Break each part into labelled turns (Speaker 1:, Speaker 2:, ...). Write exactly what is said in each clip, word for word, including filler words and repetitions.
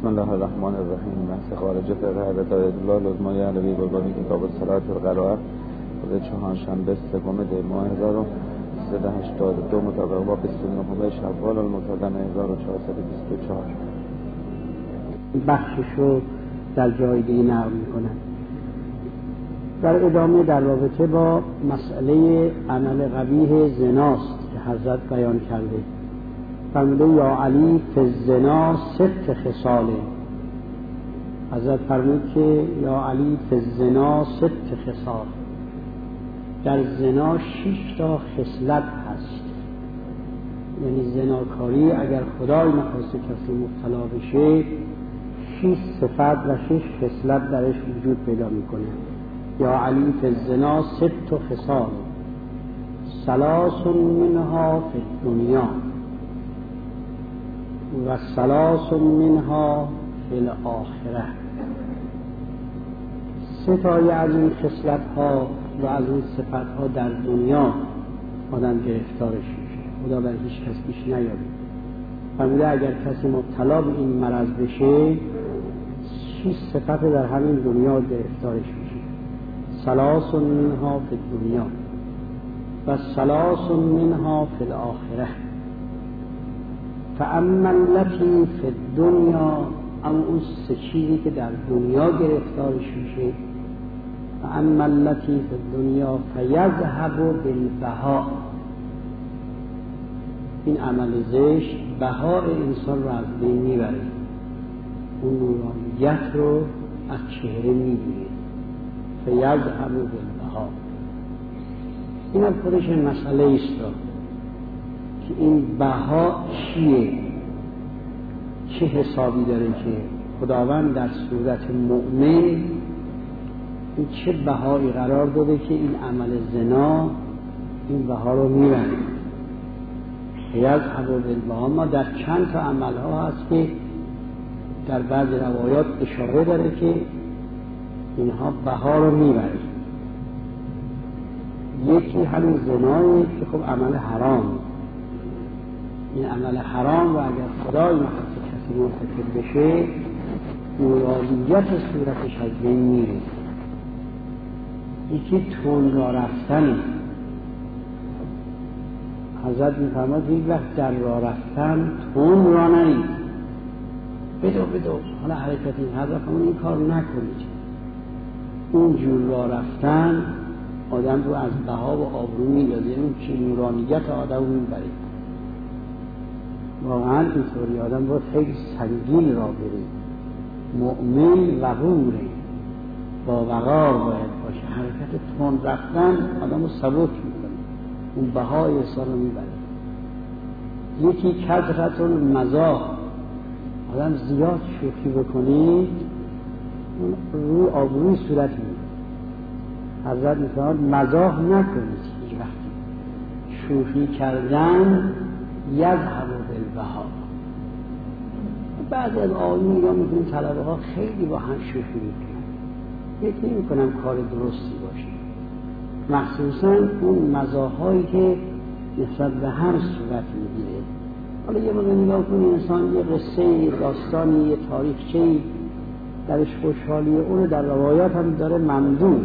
Speaker 1: الله الرحمن الرحیم. بحث خارج فقه هدایت الله لزمای علوی بلبانی کتاب الصلاة و القراءة روز چهارشنبه سوم دی ماه هزار و سیصد و هشتاد و دو مطابق با بیست و نه شوال المطلع هزار و چهارصد و بیست و چهار.
Speaker 2: بخشش رو در جای دیگه نقل میکنن. در ادامه در رابطه با مسئله عمل قبیح زناست که حضرت بیان کرده. فرموده یا علی فی الزنا ست خصاله. حضرت فرمود که یا علی فی الزنا ست خصال، در زنا شش تا خصلت هست. یعنی زناکاری اگر خدای نخواسته کسی مبتلا بشه، شش صفت و شش خصلت درش وجود پیدا میکنه. یا علی فی الزنا ست خصال ثلاث منها فی الدنیا و ثلاث منها فی الاخره. سه تای از این خصلت ها و از این صفت ها در دنیا آدم گرفتارش میشه، خدا بر هیچ کس پیش نیاره. فرموده اگر کسی مبتلا به این مرض بشه، شش صفت در همین دنیا گرفتارش میشه. ثلاث منها فی الدنیا و ثلاث منها فی الاخره. فاما التي فی الدنیا، اما اون سه چیزی که در دنیا گرفتارش میشه، فاما التي فی الدنیا فیذهب بالبهاء، این عمل زشت بهاء انسان رو از بین میبره، اون نورانیت رو از چهره میگیره. فیذهب بالبهاء، این هم خودش مسئله است که این بها چیه، چه حسابی داره که خداوند در صورت مؤمن این چه بهایی قرار داده که این عمل زنا این بها رو میبره. یذهب بالبها، ما در چند تا عمل ها هست که در بعض روایات اشاره داره که اینها بها رو میبره. یکی همین زنایی که خب عمل حرام، این عمل حرام و اگر خدای نخواسته کسی مرتکب بشه، نورانیت صورتش از بین میره. یکی تون را رفتنه. حضرت میفرماد یک وقت در راه رفتن تون را نرید، بدو بدو حالا حرکت این حضرت همون این کار نکنید. اون جور راه رفتن آدم رو از بها و آبرو میندازه، اون که نورانیت آدم رو میبره. واقعا اینطوری آدم باید خیلی سنگین را بره، مؤمن وقوره، با وقار باید باشه. حرکت تند رفتن آدم رو سبک میکنه، اون بهای انسان رو میبره. یکی کثرت المزاح، آدم زیاد شوخی بکنید رو آبروی صورت میده. حضرت میفرماد مزاح نکنید هیچ وقتی. شوخی کردن یذهب بالبها. بعضی از آقایون یا میدونیم طلبه ها خیلی با هم شوخی میکنن، فکر نمیکنم کار درستی باشه، مخصوصا اون مزاحایی که نسبت به هم صورت میگیره. حالا یه موقع نگاه کنی انسان یه قصه، یه داستانی، یه تاریخچه‌ای درش خوشحالی اون در روایات هم داره ممدوح.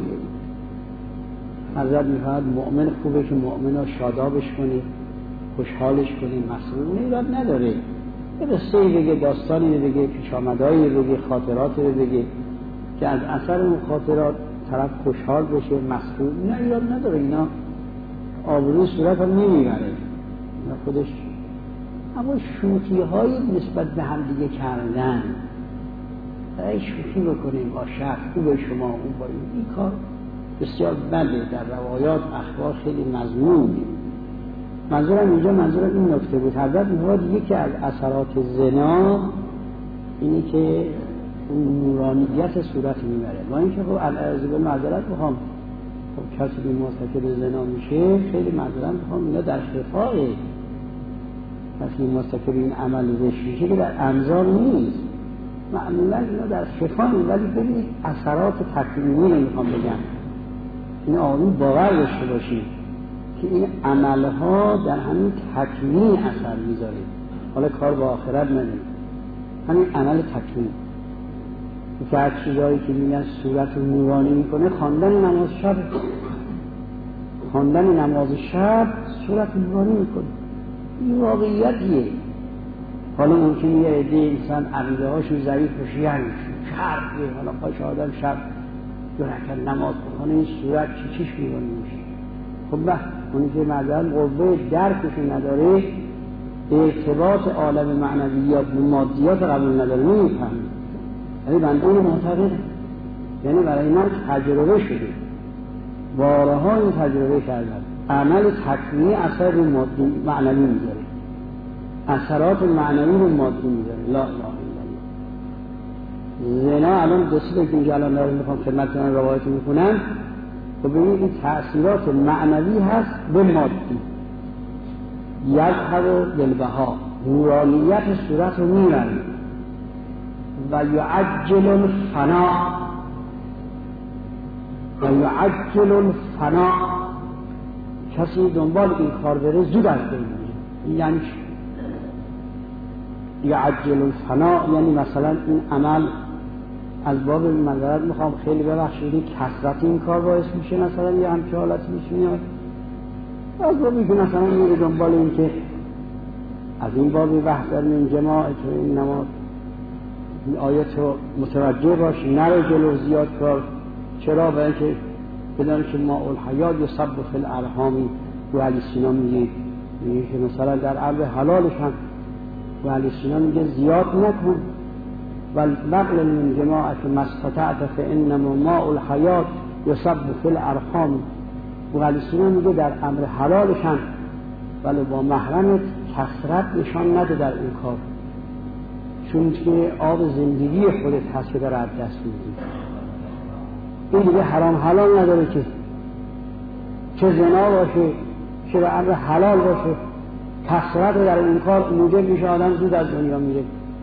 Speaker 2: حضرت میفرماد مؤمن خوبه که مؤمنا شادابش کنه، خوشحالش کنه، مسئول ایراد نداره. یه قصه بگه، داستانی بگه، پیش آمدایی بگه، خاطراتی بگه که از اثر اون خاطرات طرف خوشحال بشه، مسئول، نه ایراد نداره. اینا آبروی صورت هم نمیبره اینا خودش. اما شوخی های نسبت به هم دیگه کردن، ای شوخی بکنیم با شخص خوبه شما اون با این کار بسیار بده. در روایات اخبار خیلی مضمون. منظورم اینجا منظورم این نکته بود. حضرت می‌فرماد یکی از اثرات زنا اینی که اون نورانیت صورت میبره. با اینکه خب الاعاذ بالله معذرت بخوام، خب کسی که مرتکب زنا میشه خیلی معذرت بخوام، اینا در خفاه. کسی مرتکب این عمل زشت میشه که در انظار نیست، معمولا اینا در خفاه. ولی ببینید اثرات تکوینی رو میخوام بگم، این آقایون باور داشته باشید که این عملها در همین تکوین اثر میذاره. حالا کار با آخرت نداره. همین عمل تکوین که از چیزایی که میگن صورت رو نورانی میکنه خواندن نماز شب خواندن نماز شب صورت رو نورانی میکنه. این واقعیتیه. حالا ممکنه یه عده انسان عقیده هاشون ضعیف بشه، یعنی شب حالا پاش آدم شب دو رکعت نماز بخونه این صورت چی چیش نورانی میشه. خب بس اونی که معذرت قوه درکشون نداره، ارتباط عالم معنویات و مادیات قبول نداره، نمیفهمه. یعنی بنده اون معتقد، یعنی برای من تجربه شده، بارها این تجربه کردم. عمل تکوینی اثر رو مادی معنوی میذاره، اثرات معنوی رو مادی میذاره. لا اله الا الله. زنا الان دسته که اینجا الان دارم میخوام خدمتتون روایت میکنم، خب ببینید این تأثیرات معنوی هست به مادی. یذهب بالبها، نورانیت صورت رو میرن و یعجل الفنا و یعجل الفنا. کسی دنبال این کار بره زود از بین میره. یعنی یعجل الفنا یعنی مثلا این عمل از باب معذرت میخوام خیلی ببخشید کثرت این کار باعث میشه مثلا یه همچه حالتی میشه، از بابی که مثلا میره دنبال این که از این بابی بحث داریم این جماعت و این نماز این آیت رو متوجه باش، نره جلو زیاد کار. چرا؟ برای اینکه بدانه که ما الحیات یصب فی الارحامی و علی سینا میگه که مثلا در عرض حلالش هم و علی سینا میگه زیاد نکن و نقل من جماعت ما استطعت فانما ما الحیات یصب فی الارحام و علی سینا میگه در امر حلالش هم ولی با محرمت کثرت نشان نده در این کار، چون که آب زندگی خودت هست که در از دست میدی. این دیگه حرام حلال نداره که چه زنا باشه چه به امر حلال باشه، کثرت در این کار موجب میشه آدم زود از دنیا میره.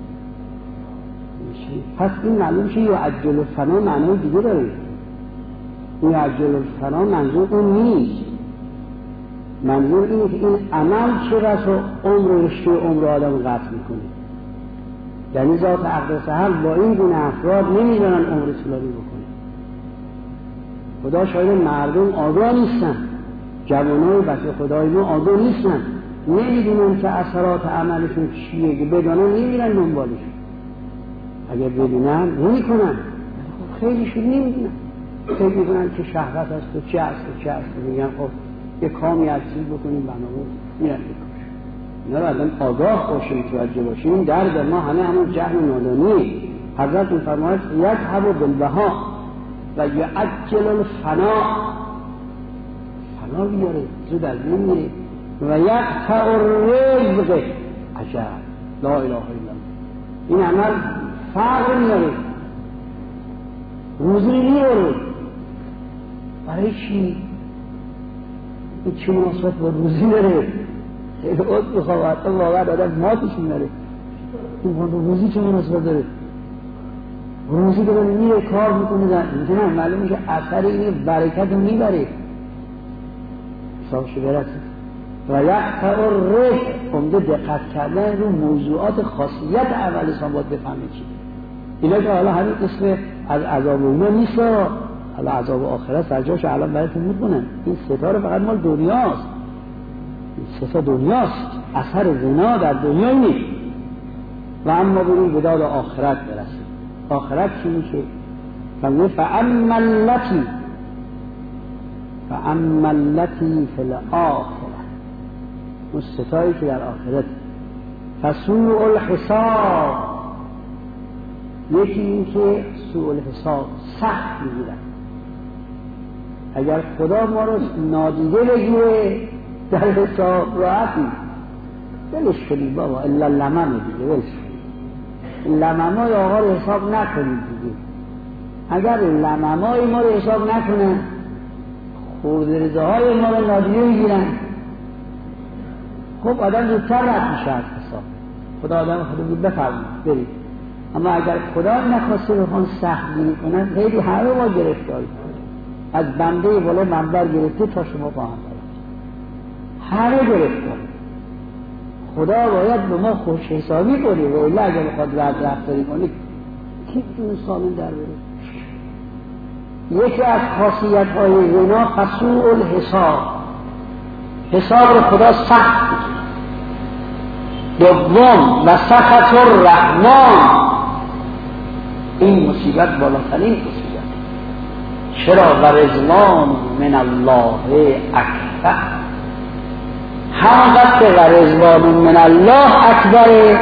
Speaker 2: پس این معلوم شه یعجل الفنا معنی دیگه داره. یعجل الفنا منظور اون نیست، منظور اینه که این عمل چه رس و عمر و رشته عمر آدم قطع میکنه. یعنی ذات عقل سهل با این گونه افراد نمیدونن عمر طولانی بکنه. خدا شاید مردم آگاه نیستن، جوانای بچه خدای ما آگاه نیستن، نمیدونن که اثرات عملشون چیه، که بدانن نمیرن دنبالش. اگر بدونن نمیکنن، خیلیشون نمیدونن، خیلی میدونن که شهوت هست و چه هست و چه هست، میگن خب یه کامی از چیز بکنیم بنامون میرن بکنیم. اینا رو الان آگاه باشیم، توجه باشیم. درد ما همه همون جهل نادانیه. حضرت میفرماید یذهب بالبها و یعجل الفنا، فنا بیاره زود از این میره و یقطع الرزق. عجب، لا اله الا الله. این عمل فقر میاره، روزی میاره. برای چی؟ این چی مناسبت با روزی داره؟ خیلی عد بخواه حتی واقعا آدم ماتش میاره. این روزی چه مناسبت داره؟ روزی که میره کار میکنه در اینجا نه معلوم میشه اثر این برکت رو میبره. سامشه برسید و یقطع الرزق. عمده دقت کردن رو موضوعات خاصیت اول انسان باید بفهمه چی. اینا که حالا همین اسم از عذاب اونا نیست، حالا عذاب آخرت سرجاش الان براتون میکنن. این ستاره فقط مال دنیاست، این ستا دنیاست، اثر زنا در دنیا نیست. و اما بریم به داد آخرت برسیم. آخرت چی میشه؟ فهمه فاما التی فاما التی فی الاخره، اون ستایی که در آخرت فسوء الحساب. یکی این که سوء الحساب سخت میگیرن. اگر خدا ما رو نادیده بگیره در حساب راحتی بلش کنید بابا، الا لمن دیگه بلش کنید، لمنای آقا رو حساب نکنید دیگه. اگر لمنای ما رو حساب نکنن، خوردرزه های ما رو نادیده بگیرن، خب آدم زودتر رد میشه از حساب. خدا آدم خدا بود بفرمید برید. اما اگر خدا نخواسته بخوان سخت گیری کنن، خیلی همه ما گرفتاری از بنده بالا منبر گرفته تا شما پاهم برد، همه گرفتاری. خدا باید به ما خوش حسابی کنه و الا اگر بخواد رد رفتاری کنه کی میتونه سالم در بره؟ یکی از خاصیت های زنا فسوء الحساب، حساب رو خدا سخت میکنه. دوم و سخط الرحمن، این مصیبت بالاترین مصیبت. چرا؟ و رضوان من الله اکبر، همقدر و رضوان من الله اکبره،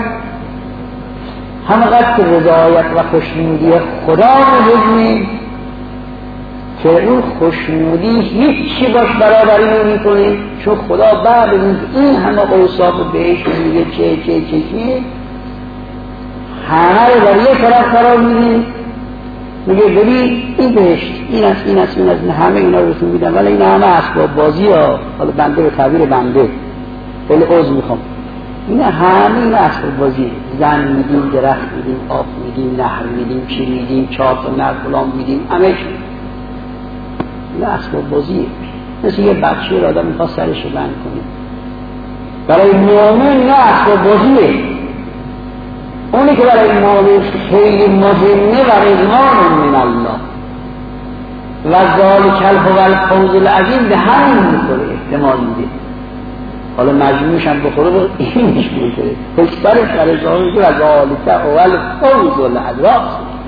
Speaker 2: همقدر رضایت و خوشنودی خدا مهمه که اون خوشنودی هیچی باش برابری نمی‌کنه، چون خدا بعد این همه اوصاف بهش میگه چه چه چه چه همه رو در یک طرف قرار میده، میگه ببین این بهشت این است این است این است همه اینا رو بهتون میدم، ولی این همه اسباب بازی ها، حالا بنده به تعبیر بنده خیلی عذر میخوام، این همه این اسباب بازی، زن میدیم، درخت میدیم، آب میدیم، نهر میدیم، چی میدیم، چهار تا نر فلان میدیم، همه این اسباب بازیه. مثل یه بچه را آدم میخواد سرش رو بند کنه. برای مؤمن این اسباب بازیه، اونی که برای مؤمن خیلی مهمه و رضوان من الله و ذالک هو الفوز العظیم به همین میخوره، احتمال میده. حالا مجموعش هم بخوره و اینش میخوره، پشترش برای ذالک و ذالک هو الفوز العظیم.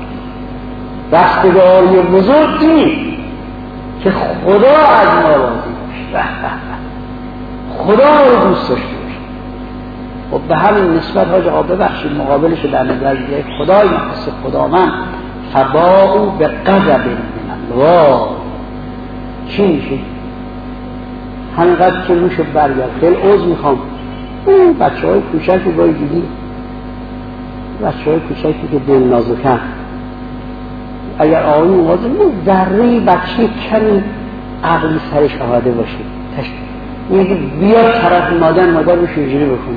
Speaker 2: دستگاری بزرگ این که خدا از ما راضی باشه، خدا رو دوست داشته باشه. و به همین نسبت ها جواب ببخشید مقابلش در نظر گرفت خدای نفس خدا من فباؤوا بغضب من الله. چی میشه؟ همینقدر که میشه برگرد. خیلی عذر میخوام، اون بچه های کوچکی باید دیدی، بچه های کوچکی که دل نازکن، اگر آقایی موازه بود ذره بچه کمی عقلی سر شهاده باشه میگه بیاد طرف مادر مادر رو شجری بکنه،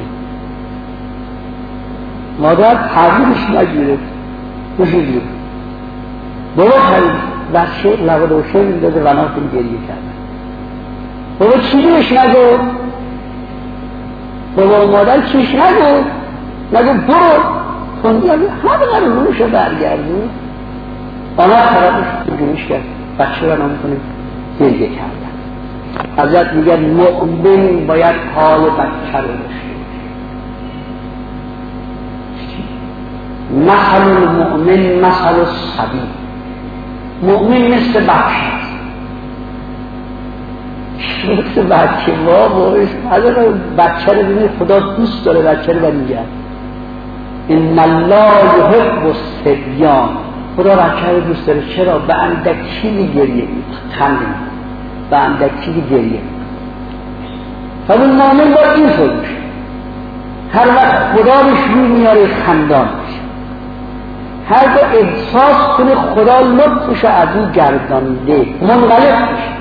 Speaker 2: مادر تحویلش نگیره بشیدی بابا خرید بچه لغه روشه میداده و ناکن گریه کردن، بابا چیزیش نگو، بابا مادر چیش نگو، نگو برو خوندی همه رو روش برگردون. آنها طرفش جنش کرد، بچه را نام کنه گریه کردن. حضرت میگه مؤمن باید حال بچه رو داشته باشه. مثل المؤمن مثل الصبی، مؤمن مثل بچه است، مثل بچه. بابا حضرت بچه رو ببینید خدا دوست داره بچه رو برمیگه. ان الله یحب الصبیان، خدا بچه رو دوست داره. چرا؟ به اندکی گریه خندید، به اندکی گریه. فمون مؤمن باید این طور باشه، هر وقت خدا بهش روی میاره خندان باشه، هر وقت احساس کنه خدا لطفش از او گردانده منقلب باشه.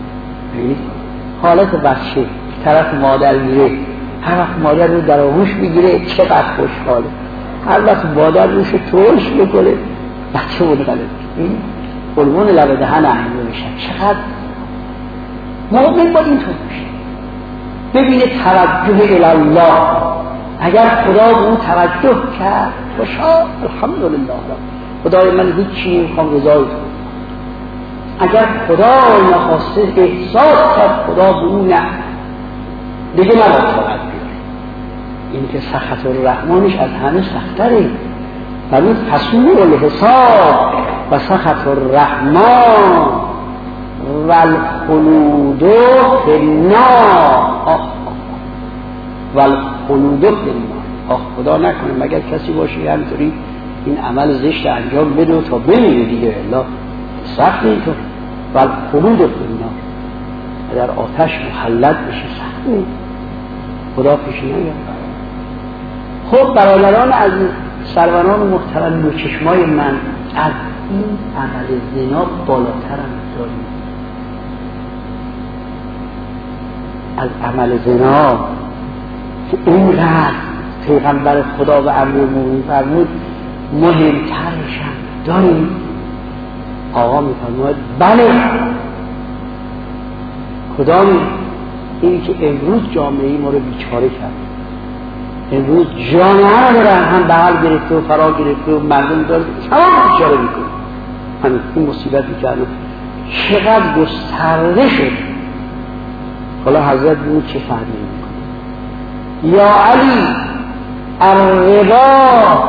Speaker 2: حالت بچه طرف مادر میره، هر وقت مادر رو در آغوش میگیره چقدر خوشحاله، هر وقت مادر روش ترش میکنه بچه منقلب. این قلبون لب دهن احمد میشن. چقدر مؤمن باید این طور باشه، ببینه توجه الله. اگر خدا به اون توجه کرد خوشحال الحمدلله، خدای من هیچی نمیخوام رضای تو. اگر خدا نخواسته احساس کرد خدا به اون نه دیگه نباید فقط بیاره. این که سخط الرحمنش از همه سختره. فرمود فسوء الحساب و سخط الرحمن و الخلود فی النار و الخلود فی النار. آخ خدا نکنه مگر کسی باشه همینطوری این عمل زشت انجام بده تا بمیره دیگه، الا سخت اینطور. و الخلود فی النار، در آتش مخلد بشه سخت، خدا پیش نگرد. خب برادران از سروران محترم و چشمای من، از این عمل زنا بالاتر هم داریم. از عمل زنا که اینقدر پیغمبر خدا و امیرالمومنین فرمود مهمترش هم داریم. آقا میفرماید بله کدام؟ این که امروز جامعه ما رو بیچاره کرد. امروز جامعه رو دارن هم بغل گرفته و فرا گرفته و مردم دارن تمام اشاره میکنه. همین این مصیبتی که الان چقدر گسترده شد. حالا حضرت بگو چه فهمی میکنه؟ یا علی الربا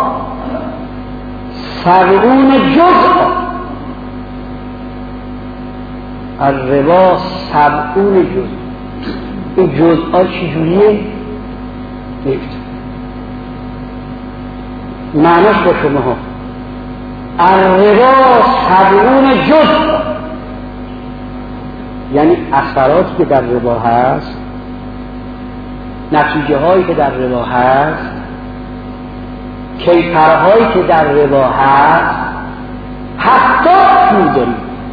Speaker 2: سبعون جزء، الربا سبعون جزء. این جزء چجوریه؟ نیفت معناش با شما ها الربا سبعون جزء، یعنی اثراتی که در ربا هست، نتیجه هایی که در ربا هست، کیفرهایی که در ربا هست، حتی پول داریم.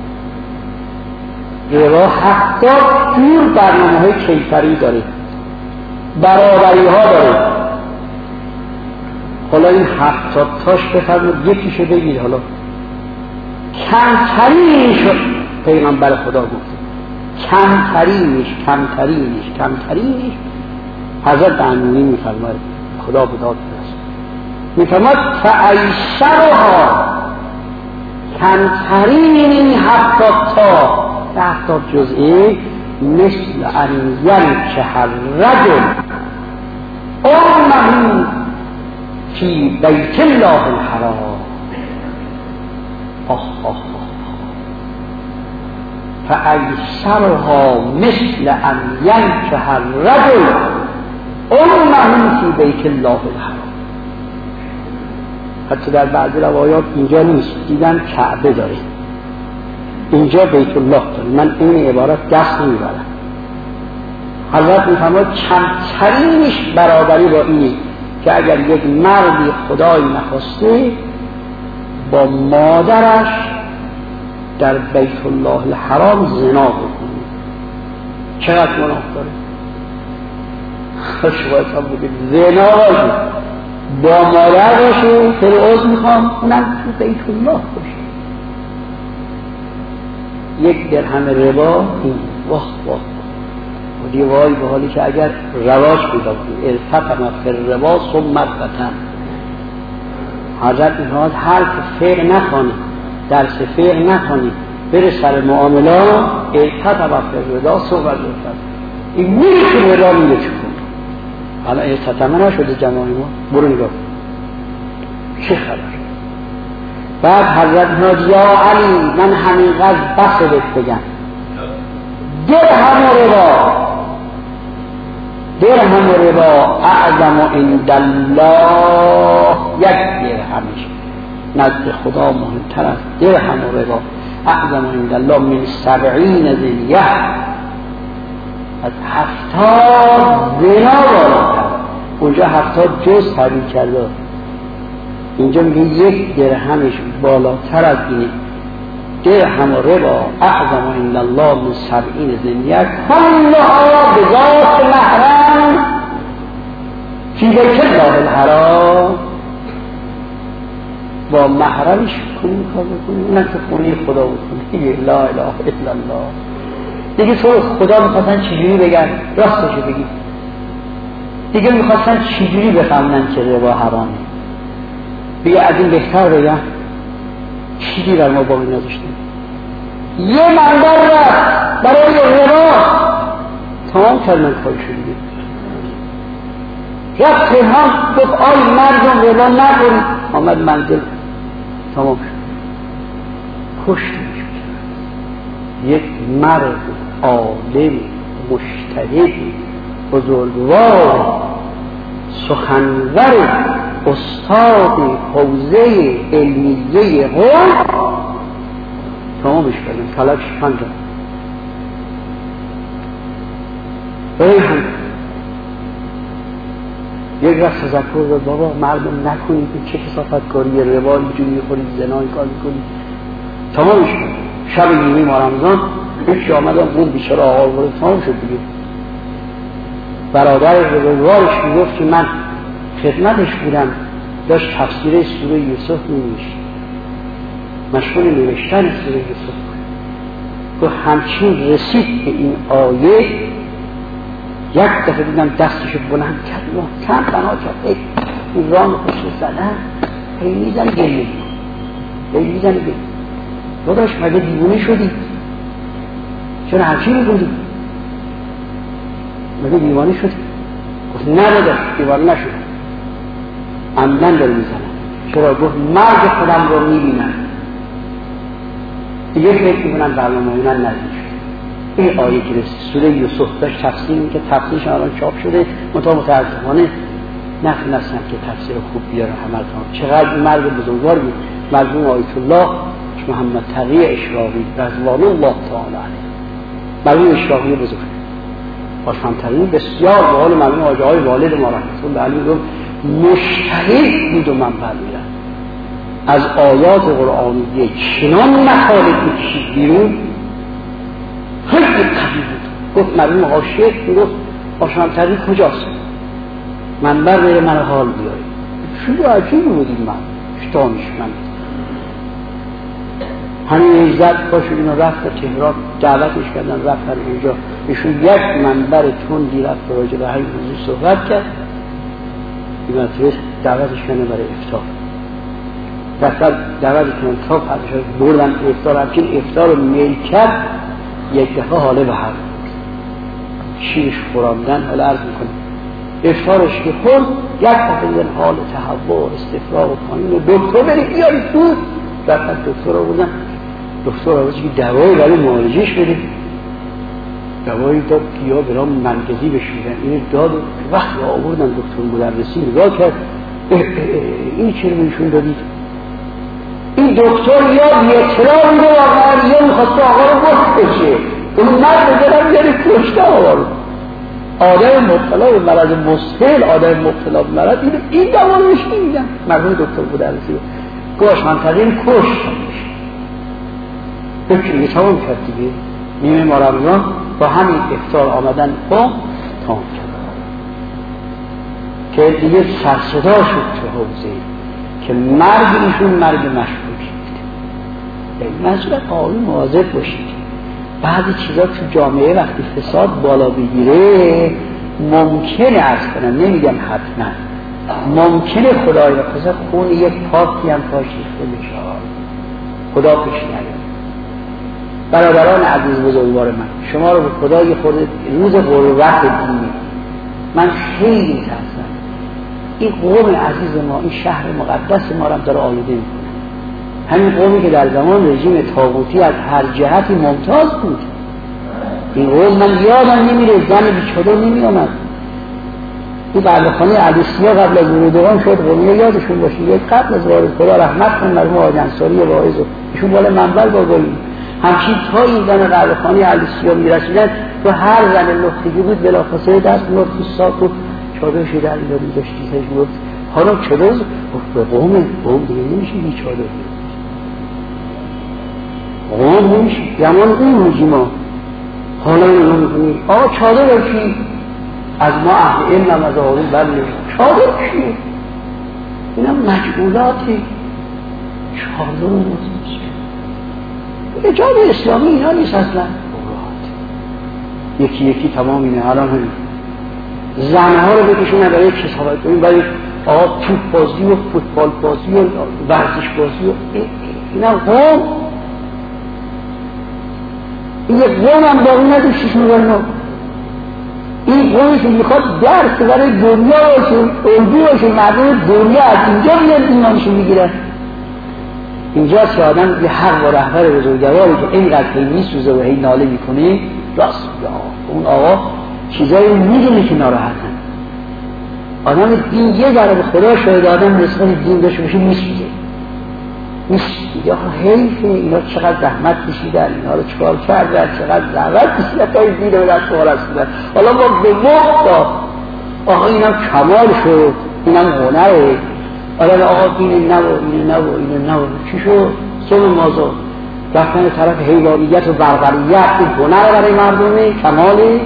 Speaker 2: ربا حتی پول برنامه های کیفری داره، برابری ها داره. حالا این هفتاد تاش بفرمود یکیشو بگید. حالا کمترینش پیغمبر خدا گفت، کمترینش کمترینش کمترینش حضرت عمومی میفرماید، خدا بداد برست میفرماید فایسرها، کمترین این هفتاد تا هفتاد جزئی مثل ان ینکح الرجل امه فی بیت الله الحرام. آه آه فایسرها مثل ان ینکح الرجل امه فی بیت الله الحرام. حتی در بعضی روایات اینجا نیست، دیدن کعبه داره، اینجا بیت الله داره. من این عبارت دست نمیبرم. حضرت میفرماید کمترینش برابری با اینه که اگر یک مردی خدای نخواسته با مادرش در بیت الله الحرام زنا بکنه، چقدر گناه داره؟ شما هم بگید زنا باشه با مادر باشه، فرعوز میخوام اونم تو بیت الله باشه. یک درهم ربا این واه واه و وای به حالی که اگر رواج پیدا کنه ارتفع فی الربا ثم فتن. حضرت میفرماید هر که فقه نخوانه، درس فقه نخوانه، بره سر معاملات ارتفع فی الربا ثم فتن. این میره که ربا میره چه کنه. حالا ارتفع نشده جماعی ما، برو نگاه چه خبر. بعد حضرت میفرماید یا علی من همینقدر بس بهت بگم، درهم ربا درهم ربا اعظم عند الله، یک درهمش نزد خدا مهمتر است. درهم ربا اعظم عند الله من سبعین زنیه، از هفتاد زنا بالاتر. اونجا هفتاد جز تعبیر کرده، اینجا میگه یک درهمش بالاتر از اینه. درهم ربا اعظم عند الله من سبعین زنیه کلها بذات محرم فی بیت الله الحرام. با محرمش کنی کار بکنی، نه که خونه خدا بکنی. دیگه لا اله الا الله. دیگه تو خدا میخواستن چجوری بگن راستشو بگی، دیگه میخواستن چجوری بفهمن که ربا حرامه. بگه از این بهتر بگن چیزی در ما باقی نداشتیم. یه منبر رفت برای ربا، تمام کردن کارشو دیگه. رفت تهران گفت آی مردم ربا نخورید، آمد منزل تمام شد. کشتش یک مرد عالم مجتهد بزرگوار سخنور استاد حوزه علمیه قوم تمامش کردن، طلبش پنجا برای هم یک رفت تذکر داد بابا مردم نکنید که چه کثافت کاری ربا اینجوری میخورید، زنا این کار میکنید. تمامش کردن. شب نیمه ماه رمضان یکی آمدن اون بیچاره آقا برد، تمام شد دیگه. برادر بزرگوارش میگفت که من خدمتش بودم، داشت تفسیر سوره یوسف می‌نوشت، مشغول نوشتن سوره یوسف بود. که همچین رسید به این آیه یک دفعه دیدم دستشو بلند کرد و کم بنا کرد این رام پشت زدن هی میزن گریه هی میزن گریه داداش مگه دیوونه شدی؟ چرا همچی میگوندی؟ مگه دیوانه شدی؟ گفت نه داداش دیوانه نشد عمدن داره میزنم. چرا؟ گفت مرگ خودم رو میبینم دیگه فکر میکنم برنامه من نزدیک شد. این آیه که سوره یوسف داشت تفسیر می که تفسیرش الان چاپ شده منتها متاسفانه نتونستم که تفسیر خوب بیارم همتون. چقدر این مرد بزرگوار بود مرحوم آیت الله محمد تقی اشراقی رضوان الله تعالی علیه، مرحوم اشراقی بزرگ باشمترین بسیار به حال مرحوم آجای والد ما رحمت الله علیه گفت مجتهد بود و من برمیرم از آیات قرآنی چنان مطالب میکشید بیرون خیلی قوی بود. گفت مرحوم عاشق گفت باشمترین کجاست؟ منبر بره من حال بیاری. شروع عجیب بود این من شتانش من همین زد پاشو اینو رفت تا تهران دعوتش کردن رفت هر اونجا ایشون یک منبر تندی رفت راجع به همین موضوع صحبت کرد. این مطلب دعوتش کردن برای افطار دفتر دعوتش کردن تا فرشش بردن افطار همچین افطار رو میل کرد یک دفعه حاله به هر شیرش خوراندن حالا عرض میکنه افطارش که خورد یک دفعه دیدن حال تهوع استفراغ و پایین و دکتر بری بیاری بود رفتن دکتر رو بودن دکتر رو بودن که دوایی برای معالجهش بده دوایی داد که یا برام مرکزی بشیدن این داد وقتی آوردن دکتر مدرسی نگاه کرد اه اه اه این چرا بهشون دادید این دکتر یا بی‌اطلاع بوده واقعا یا میخواست آقا رو بخت بشه اون مرد بذارم یعنی کشته آقا رو آدم مبتلا به مرض مستحیل آدم مبتلا به مرض این این دوان روش نمیدن مرحوم دکتر مدرسی گوش من تقدیم کش بکنی میتوان کرد دیگه نیمه ما رمضان با همین افطار آمدن قوم تام کرد که دیگه سرصدا شد تو حوزه که مرگ ایشون مرگ مشروعی بود. مسئول قانون مواظب باشید بعضی چیزا تو جامعه وقتی فساد بالا بگیره ممکنه عرض کنم نمیگم حتما ممکنه خدای بخواد خون یک پاکی هم پاشیخته بشه خدا پیش نیاد. برادران عزیز بزرگوار من شما رو به خدای خود روز غربت دینی من خیلی ترسم این قوم عزیز ما این شهر مقدس ما رو داره آلوده میکنه همین قومی که در زمان رژیم طاغوتی از هر جهتی ممتاز بود این قوم من یادم نمیره زن بیچاره نمیامد این بردخانه علیسیا قبل از ورودگان شد قومیه یادشون باشه یک قبل از وارد خدا رحمت کن مرحوم آقای انصاری واعظ ایشون بالا منبر باقالی همچین تا این زن بردخانه علیسیا میرسیدن تو هر زن لختگی بود بلافاصله دست مرد تو ساک و چادرش در داری داشتی سش گفت حالا چادر به قوم قوم دیگه نمیشه هیچ چادر قوم نمیشه یمان اون رژیما حالا اینو میکنی آقا چادر کی از ما اهل علم هم از آقایی بله چادر کیه این هم مجبولاتی چادر رو نزدیش اجاب اسلامی اینا نیست اصلا یکی یکی تمام اینه الان همین زنها رو بکشون برای کسابت کنیم برای آقا توپ بازی و فوتبال بازی و ورزش بازی و این هم قوم این یک قوم هم باقی نداشتیش میگرنو این قومی که میخواد درس برای دنیا باشه اردو باشه مردم دنیا از اینجا بیاد ایمانشون میگیرن اینجا که آدم یه حق و رهبر بزرگواری که اینقدر هی میسوزه و هی ناله میکنه راست اون آقا چیزایی میدونه که ناراحتن آدم دین یه ذره به خدا شاید آدم نسبت دین داشته باشه میسوزه میسوزه آخه حیفه اینا چقدر زحمت کشیدن اینا رو چکار کردن چقدر زحمت کشیدن تا این دین رو دست ما رسیدن حالا ما به مقتا آقا اینم کمال شد اینم هنره آره آقا این نبو این نبو این نبو چی شد؟ سوم مازو رفتن طرف حیوانیت و بربریت این هنر برای مردمه کماله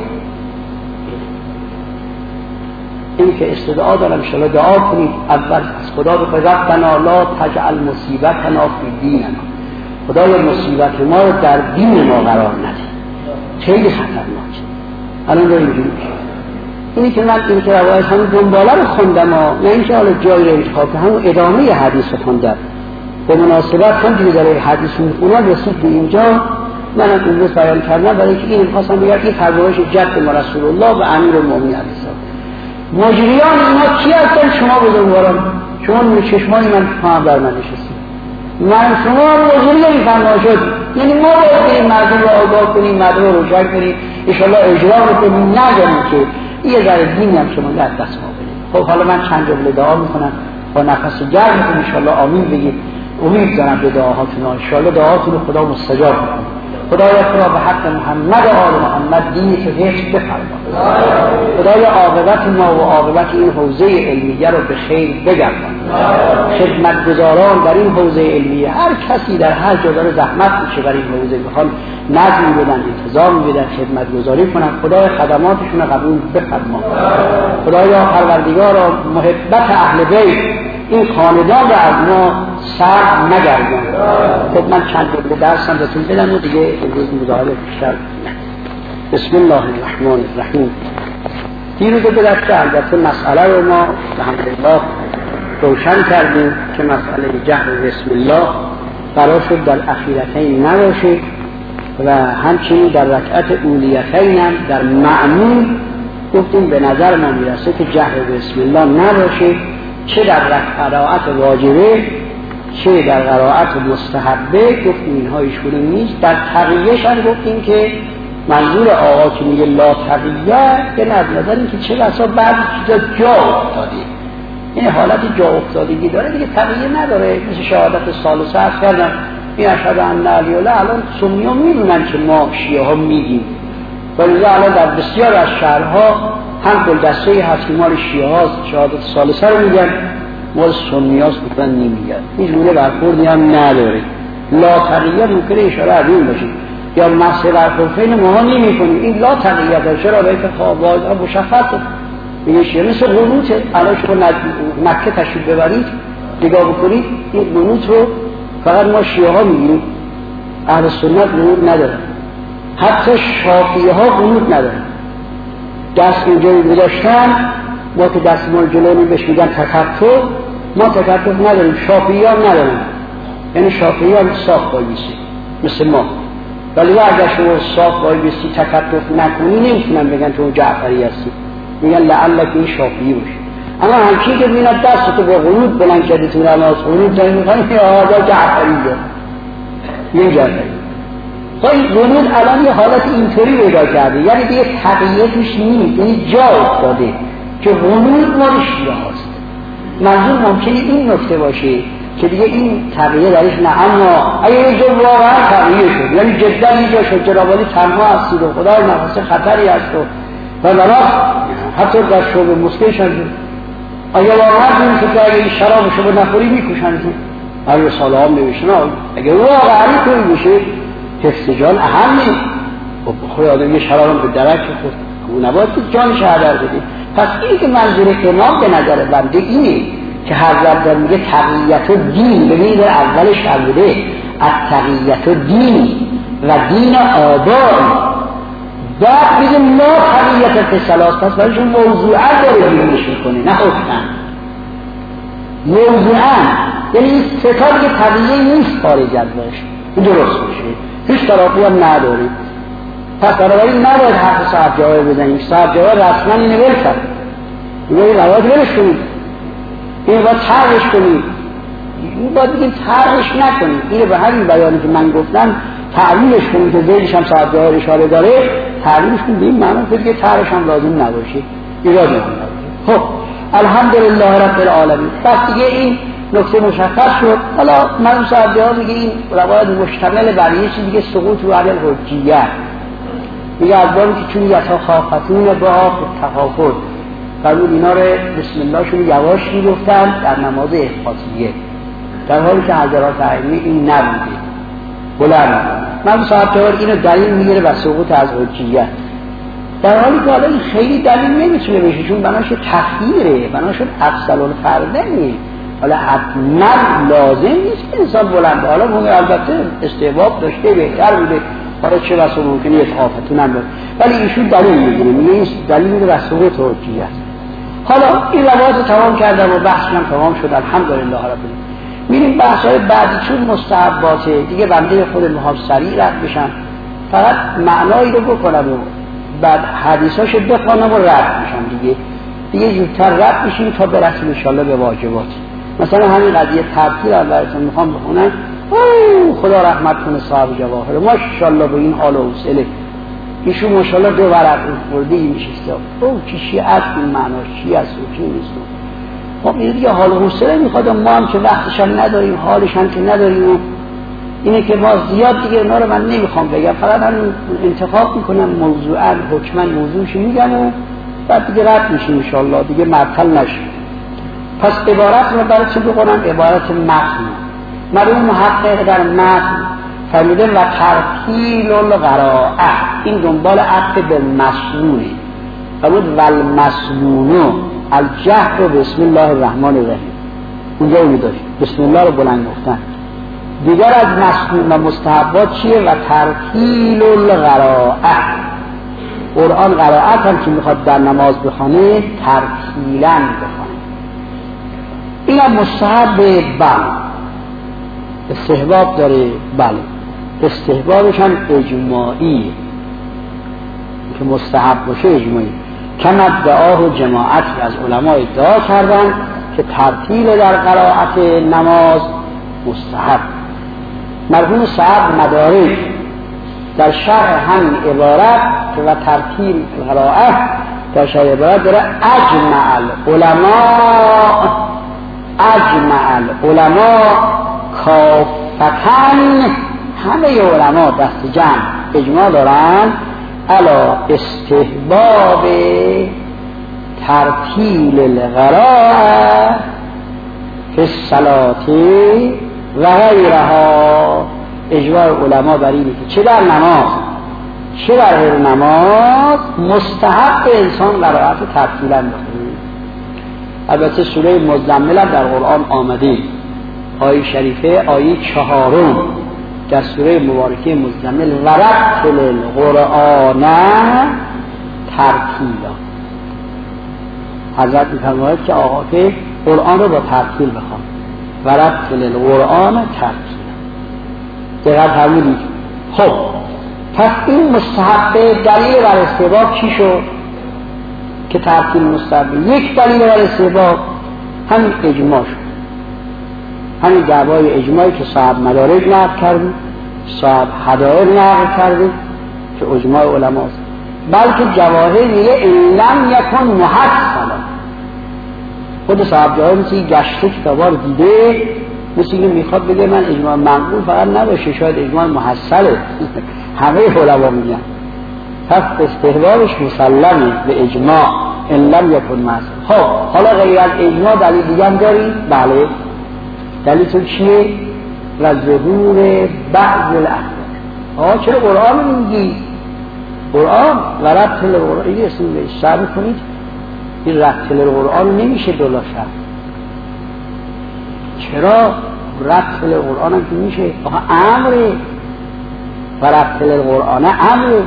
Speaker 2: این که استدعا دارم انشاءالله دعا کنید اول از خدا بخواهید ربنا لا تجعل مصیبتنا فی دیننا خدای مصیبت ما رو در دین ما قرار نده خیلی خطرناکه الان رو اینجوری اینی که من این که روایت همون دنباله رو خوندم و نه اینکه حالا جایی رو انتخاب که همون ادامه حدیث رو خوندم به مناسبت هم دیگه داره حدیث میخونم رسید به اینجا منم این روز بیان کردم برای که این خواستم بگم این فرمایش جد ما رسول الله و امیر المؤمنین علیه السلام. مجریان اینا کی هستن؟ شما بزرگواران، شما نور چشمانی من فهم بر من نشستیم، من شما مجری این فرمایشات، یعنی ما باید بریم مردم رو آگاه کنیم، مردم رو روشن کنیم، انشاءالله اجرا رو کنیم، نگریم که یه ذره دینی هم شما در دست ما بدید. خب حالا من چند جمله دعا میکنم با نفس گرمتون انشاءالله آمین بگید. امید دارم به دعاهاتون، انشاءالله دعاهاتون رو خدا مستجاب کنه. خدایا تو را به حق محمد و آل محمد دینی که حفظ بفرما. خدایا عاقبت ما و عاقبت این حوزه علمیه رو به خیر بگردان. خدمتگزاران در این حوزه علمیه، هر کسی در هر جا داره زحمت میشه برای این حوزه، بخوان نظمی بدن، انتظامی بدن، خدمتگزاری کنن، خدای خدماتشون رو قبول بفرما. خدایا پروردگارا محبت اهل بیت این خاندان رو از ما سر نگردن. خب من چند جمله درسم بهتون بدم و دیگه امروز مزاحله بیشتر. بسم الله الرحمن الرحیم. دیروز گذشته البته مسئله رو ما الحمدلله روشن کردیم که مسئله جهر بسم الله قرار شد در اخیرتین نباشه و همچنین در رکعت اولیتین هم در معمول گفتیم به نظر ما میرسه که جهر بسم الله نباشه، چه در قرائت واجبه چه در قرائت مستحبه. گفتیم اینها ایشونه نیست. در تقییهش هم گفتیم که منظور آقا که میگه لا تقییه که از نظر این که چه بسا بعضی چیزا جا افتاده، این حالت جا افتادگی داره دیگه، تقییه نداره. مثل شهادت ثالثه عرض کردم این اشهد ان علی الله، الان سنی ها میدونن که ما شیعه ها میگیم، ولی الان در بسیار از شهرها هم کل دسته هست که مال شیعه هاست شهادت ثالثه رو میگن، مال سنی هاست بودن نمیگن، هیچ گونه برخوردی هم نداره. لا تقییه ممکنه اشاره عدیم باشه یا محض برخوردین ما ها نمی کنیم. این لا تقییه در چرا باید خواباید ها مشخصه میگه شیعه مثل قنوته. الان شما مکه تشریف ببرید نگاه بکنید این قنوت رو فقط ما شیعه ها میگیم، اهل سنت قنوت ندارن، حتی شافعی ها قنوت ندارن. دست اینجایی گذاشتن ما که دست مال جلونی بهش میگن تکتف، ما تکتف نداریم، شافعی ها ندارن، یعنی شافعی ها صاف بای بیسی مثل ما، ولی اگر شما صاف بای بیسی تکتف نکنی نمیتونن بگن تو جعفری هستی، میگن لعلک این شافعی باشه. اما همچین که میاد دست تو با قنوت بلند کردی تو نماز قنوت داری میخوانی آقا جعفری ده یه جعفری. خب این قنوت الان یه حالت اینطوری پیدا کرده، یعنی دیگه تقییه توش نیست، یعنی جا افتاده که قنوت مال شیعه هاست. منظور ممکنه این نکته باشه که دیگه این تقییه درش نه، اما اگه یه جا واقعا تقییه شد یعنی جدا اینجا شد جنابالی تنها هستید و خدای نفس خطری هست و و بنا حتی در شعب مسکش هم اگه واقعا این که اگه این شراب شما نخوری میکشنتون هر رساله هم نوشتن اگه واقعا توی میشه حفظ جان اهم نیست. خود آدم یه شراب به درک خود او نباید جانش هدر بده. پس اینی که منظور امام به نظر بنده اینه که حضرت در میگه تقییت و دین، ببینید اولش فرموده از تقییت و دین و دین آبان، بعد میگه ما تقییت فسلاس، پس برایشون موضوعا داره بیرونش میکنه نه حکمن موضوعا، یعنی این ستا دیگه تقییه نیست خارج از باش، این درست میشه هیچ تراقی هم نداره. پس بنابراین نباید حرف صاحب جواب بزنیم، صاحب جواب رسما اینه ول کرد، میگه این روایت ولش کنید، این باید ترغش کنید، این باید بگیم ترغش نکنید، اینه به همین بیانی که من گفتم تعلیمش کنید که زیدش هم صاحب جواب اشاره داره، تعلیمش کنید به این معنی که دیگه ترغش هم لازم نباشه، ایرادی هم نباشه. خب الحمدلله رب العالمین. پس دیگه این نکته مشخص شد. حالا من صاحب جواب میگه این روایت مشتمل بر یه چیز دیگه سقوط رو علی الحجیه، میگه از باری که چون یتا خافتون با تفاوت فرمود اینا رو بسم الله شون یواش میگفتن در نماز احفاظیه، در حالی که حضرات ائمه این نبوده بلند. من صاحب جواب اینو دلیل میگیره و سقوط از حجیه، در حالی که حالا این خیلی دلیل نمیتونه بشه چون بناش تخییره، بناش افضل الفرده نیست، حالا حتما لازم نیست که انسان بلند، حالا ممکن البته استحباب داشته بهتر بوده برای چه بسا ممکنه یک آفتون هم داره، ولی ایشون دلیل میگیره، میگه این دلیل رسول توجیه است. حالا این روایت تمام کردم و بحث هم تمام شد، الحمدلله رب العالمین. میریم بحث های بعدی، چون مستحباته دیگه بنده خود میخوام سریع رد بشم، فقط معنایی رو بکنم و بعد حدیثاشو بخوانم و رد میشم دیگه دیگه زودتر رد میشیم تا برسیم انشالله به واجبات. مثلا همین قضیه ترتیل هم براتون میخوام بخونم. خدا رحمت کنه صاحب جواهر، ماشاءالله به این حال و حوصله ایشون ماشاءالله دو ورق خورده ای میشسته. او چی شیعت این معناش چی است و چی نیست. خب این دیگه حال و حوصله میخواد، ما هم که وقتش هم نداریم، حالش هم که نداریم. اینه که ما زیاد دیگه اونا رو من نمیخوام بگم، فقط هم انتخاب میکنم موضوعا حکما موضوعش میگم و بعد دیگه رد میشیم انشالله، دیگه معطل نشیم. پس عبارت رو برای چه بکنم؟ عبارت متن. مرحوم محقق در متن فرموده و ترتیل القراءه، این دنبال عطف به مسنونه، فرمود و المسنون الجهر بسم الله الرحمن الرحیم. اونجا اونی داریم بسم الله رو بلند گفتن. دیگر از مسنون و مستحبات چیه؟ و ترتیل القراءه، قرآن قرائت هم که میخواد در نماز بخونه ترتیلن بخونه. این هم مستحب بله، استحباب داره بله، استحبابش هم اجماعیه که مستحب باشه اجماعی. کم ادعاه و جماعت از علما ادعا کردن که ترتیل در قرائت نماز مستحب. مرحوم صاحب مدارک در شرح همین عبارت که و ترتیل قرائت در شرح عبارت داره اجمع العلماء، اجمع العلماء کافتن، همه علما دست جمع اجماع دارن علی استحباب ترتیل القراءه فی الصلاة و غیرها. اجماع علما بر اینه که چه در نماز چه در غیر نماز مستحب انسان قرائت ترتیلا بخونه. البته سوره مزمل در قرآن آمده، آیه شریفه آیه چهارم در سوره مبارکه مزمل ورتل القرآن ترتیلا. حضرت می‌فرماید که آقا که قرآن رو با ترتیل بخوان، ورتل القرآن ترتیلا. دقیق فرمودید. خب پس این مستحب دلیل بر استحباب چی شد که ترتیل مستحب؟ یک دلیل بر استحباب همین اجماع شد، همین دعوای اجماعی که صاحب مدارک نقل کردیم، صاحب هدایر نقل کردیم که اجماع علماست. بلکه جواهر میگه این لم یکن محصلا، خود صاحب جواهر مثل گشته کتابا رو دیده، مثل اینکه میخواد بگه من اجماع منقول فقط نباشه، شاید اجماع محصله همه علما میگن. پس استحبابش مسلمه به اجماع این لم یکن محصلا. خب حالا غیر از اجماع دلیل دیگه هم داریم؟ بله. دلیلتون چیه؟ و ظهور بعض الاحکام. آه چرا قرآن رو میگی؟ قرآن و رتل قرآن این اسم بهش سر میکنید، این رتل قرآن نمیشه دولا شد. چرا؟ رتل قرآن هم که میشه آخه امره، و رتل قرآن امره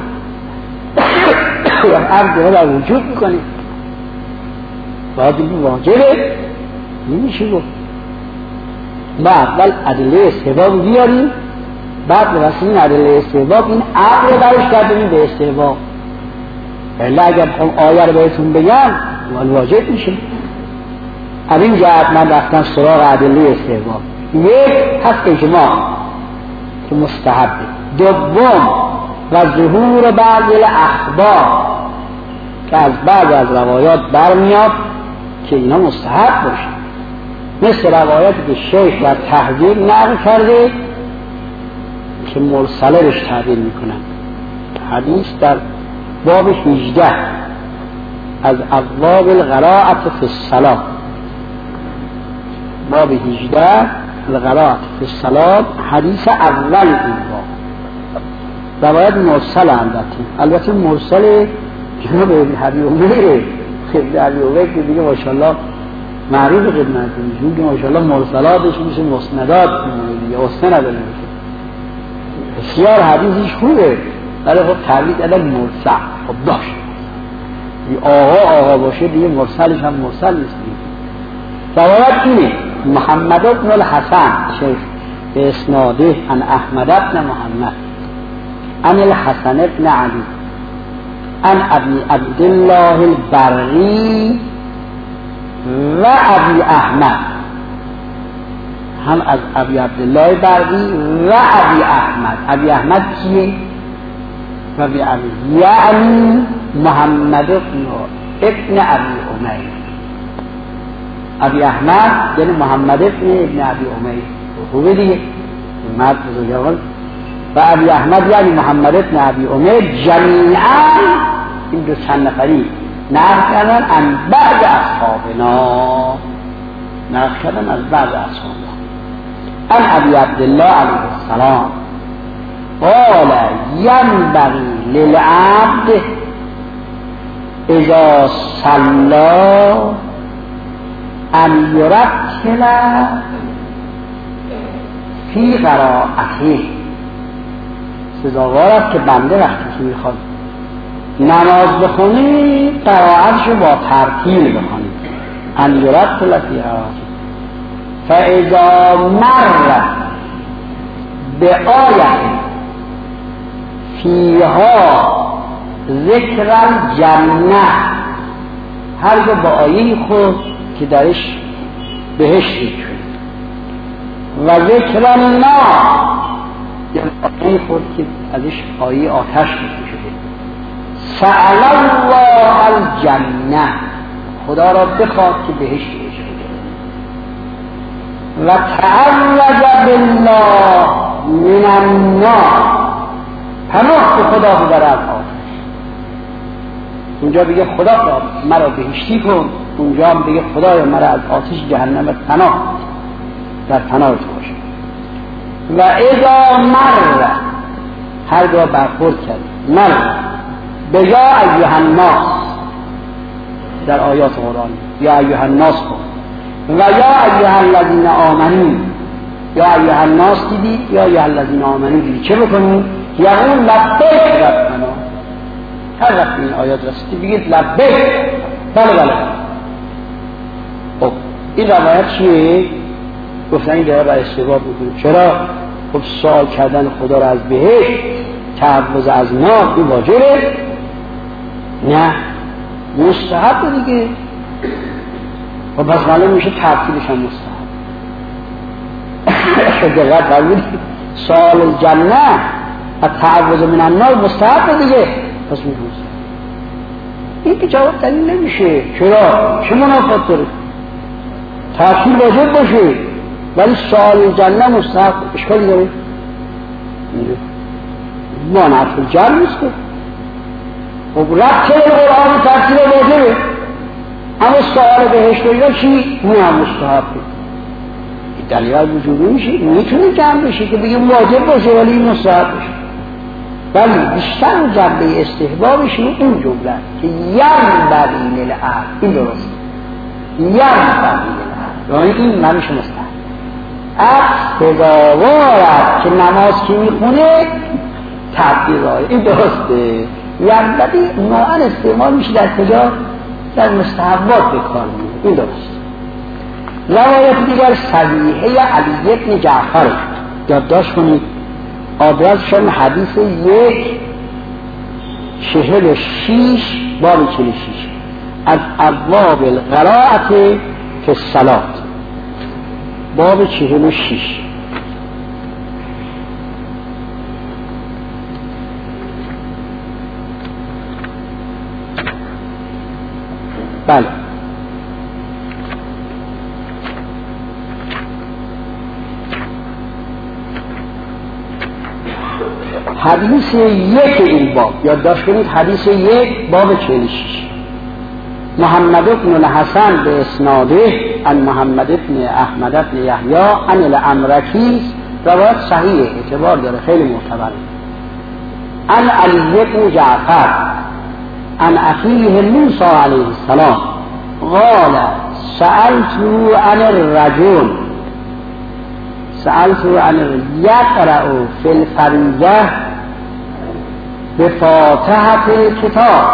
Speaker 2: امر دیگه در وجود میکنه، باید این واجبه نمیشه گفت. بعد اول ادله استحباب بیاریم، بعد برسیم این ادله استحباب این امر رو درش کردیم به استحباب. الا اگر بخوام آیه رو بهتون بگم واجب میشه. از این جهت من رفتم سراغ ادله استحباب. یک هست اجماع که مستحبه. دوم و ظهور بعض الاخبار که از بعض از روایات برمیاد که اینا مستحب باشه، مثل روایتی که شیخ در تحذیر نقل کرده که مرسله رش تعبیر میکنن. حدیث در باب هجده از ابواب القراءة فی الصلاة، باب هجده القراءة فی الصلاة، حدیث اول این باب روایت مرسل البته البته مرسل جناب ابن حبیب عمره ابن حبیب عمره که دیگه ماشاءالله معروف خدمتتون میشون که ماشاءالله مرسلاتش میشه مسندات دیگه، اسناد نداره بسیار حدیثش خوبه ولی خب تعبیر کردن مرسل. خب باشه آقا آقا باشه دیگه مرسلش هم مرسل نیست. روایت اینه محمد بن الحسن شیخ به اسناده عن احمد بن محمد عن الحسن بن علی عن ابی عبدالله البرقی و ابی احمد، هم از ابی عبدالله برقی و ابی احمد. ابی احمد کیه؟ و ابی ابی یعنی محمد ابن ابن ابی امیر. ابی احمد یعنی محمد ابن ابن ابی امیر. خوبه دیگه مرد بزرگوار. و ابی احمد یعنی محمد ابن ابی امیر جمیعا این دو چند نفری نقل کردن از بعض اصحابنا، نقل کردن از بعض اصحابنا. ان ابی عبدالله علیه السلام قال ینبغی للعبد اذا صلی ان یرتل فی قراءته. سزاوار است که بنده وقتی که میخواد نماز بخونی قرائتشو با ترتیل بخونی. ان یرتل فی قراءته فاذا مر به آیت فیها ذکر الجنه، هر جا با آیه خود که درش بهشت ذکر و ذکر النار، یعنی آیه خود که ازش آیه آتش ذکر شده. سأل الله الجنه، خدا را بخواد که بهشت بشه. و تعوذ بالله من النار، پناه به خدا ببره از آتش. اونجا بگه خدا مرا بهشتی کن، اونجا هم بگه خدایا مرا از آتش جهنم پناه، در پناه تو باشه. و اذا مر، هر جا برخورد کرد مر به یا ایها الناس در آیات قرآن، یا ایها الناس کن و یا ایها الذین آمنوا، یا ایها الناس دیدی یا ایها الذین آمنوا دیدی، چه بکنی؟ یقول لبیک ربنا. هر وقت این آیات رسیدی بگید لبیک، بله بله. خب این روایت چیه؟ گفتن این داره بر اشتباه بکنید. چرا؟ خب سوال کردن خدا را از بهشت، تعوذ از نار، این واجبه؟ نه، مستحب دیگه. و پس معلوم میشه ترتیبش هم مستحب. دقیقت فرمودید سوال الجنه و تعوذ من النار مستحب دیگه. پس میگه این که جواب دلیل نمیشه. چرا؟ چه منافات داره؟ ترتیب واجب باشه ولی سوال الجنه مستحب، اشکالی داره؟ مانعت الجن نیست که. خب رد چه قرآن ترتیب واجبه، اما سوال بهشت و چی؟ اون هم مستحب. دلیل وجود میشه، میتونه جمع بشه که بگیم واجب باشه ولی این مستحب باشه، ولی بیشتر جنبه استحبابش این جمله که ینبغی للعبد، این درست ینبغی للعبد، یعنی این نمیشه مستحب. عبد سزاوارد که نماز که میخونه تبدیل رای، این درسته. ینبغی نوعا استعمال میشه در کجا؟ در مستحبات بکار میده، این درست. روایت دیگر صحیحه علی بن جعفر، یادداشت کنید آدرسشون حدیث یک چهل و شیش باب چهل و شیش از ابواب القراءة فی الصلاة، باب چهل و شیش. بله حدیث یک این باب، یادداشت کنید حدیث یک باب چهل و شش. محمد بن الحسن به اسناده عن محمد بن احمد بن یحیی عن الامرکی، روایت صحیح اعتبار داره، خیلی معتبره. عن علی بن جعفر عن اخیه موسی علیه السلام قال سألت عن الرجل سألت عن یقرأ فی الفریضة بفاتحة الكتاب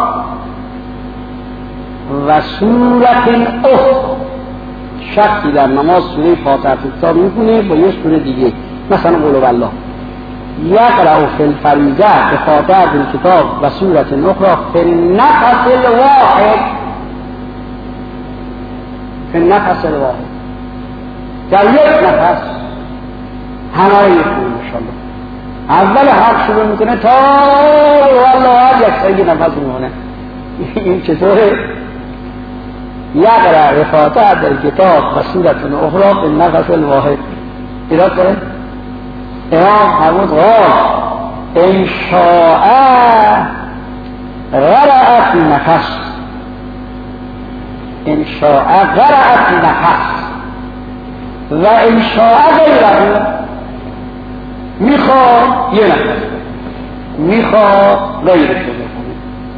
Speaker 2: و سورة اخرى. شخصی در نماز سوره فاتحه کتاب میکنه با یه سوره دیگه، مثلا قل هوالله. یقرأ فی الفریضة بفاتحة الكتاب و سورة اخرى فی النفس الواحد. فی النفس الواحد، در یک نفس همه رو میخونه انشاءالله. اول حرف شروع میکنه تا والله یک سری نفس میمونه. این چطوره؟ یقرأ بفاتحة الكتاب و سورة اخرى فی النفس الواحد. ایراد کنه امام حمود قال ان شاء غرأ فی نفس، ان شاء غرأ فی نفس و ان شاء غیره. میخواد یه نفس، میخواد غیره کنه.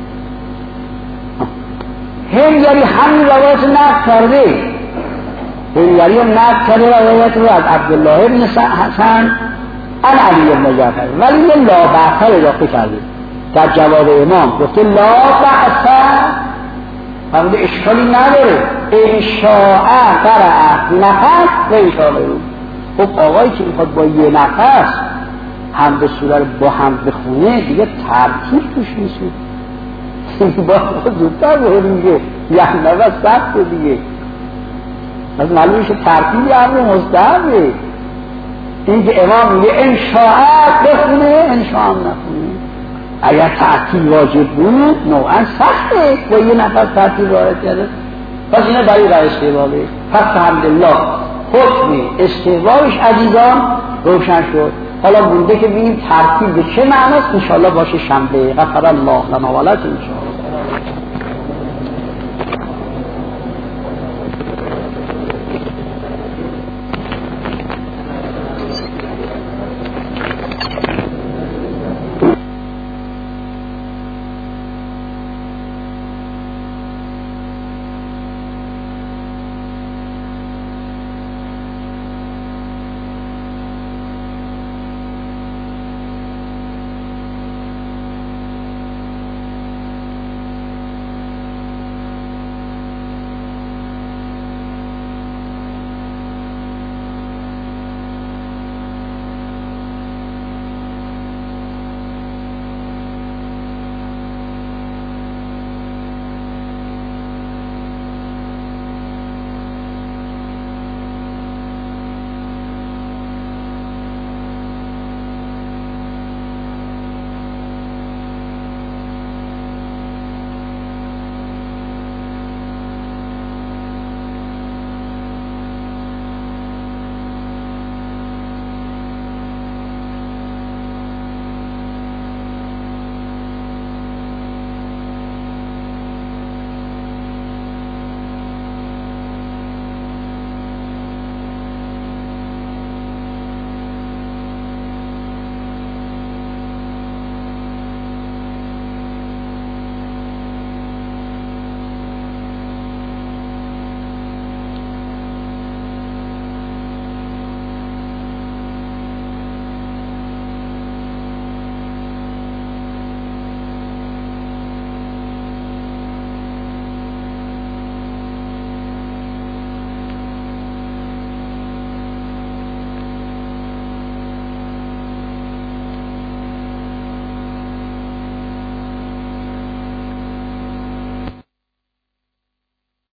Speaker 2: هنگری همین روایت نقل کرده، هنگری هم نقل کرده روایت رو از عبدالله بن حسن عن علی بن جعفر، ولی یه لا بأس اضافه کرده در جواب امام. گفته لا بأس، همونده اشکالی نداره. ان شاء قرأ نفس و ان شاء غیره. خب آقایی که میخواد با یه نفس هم به سوره رو با هم بخونه دیگه ترتیب توش نیست. با زودتر بخونیم دیگه، یه نفس سخت دیگه. از معلوم میشه ترتیب امر مستحبه. این که امام میگه ان شاء بخونه ان شاء هم نخونه. اگر ترتیب واجب بود نوعا سخته با یه نفس ترتیب وارد کرده. پس اینه برای رای استحبابه. پس الحمدلله حکم استحبابش عزیزان روشن شد. حالا مونده که ببینیم ترتیب به چه معناست. انشاءالله باشه شنبه. غفر الله لنا و لکم انشاءالله.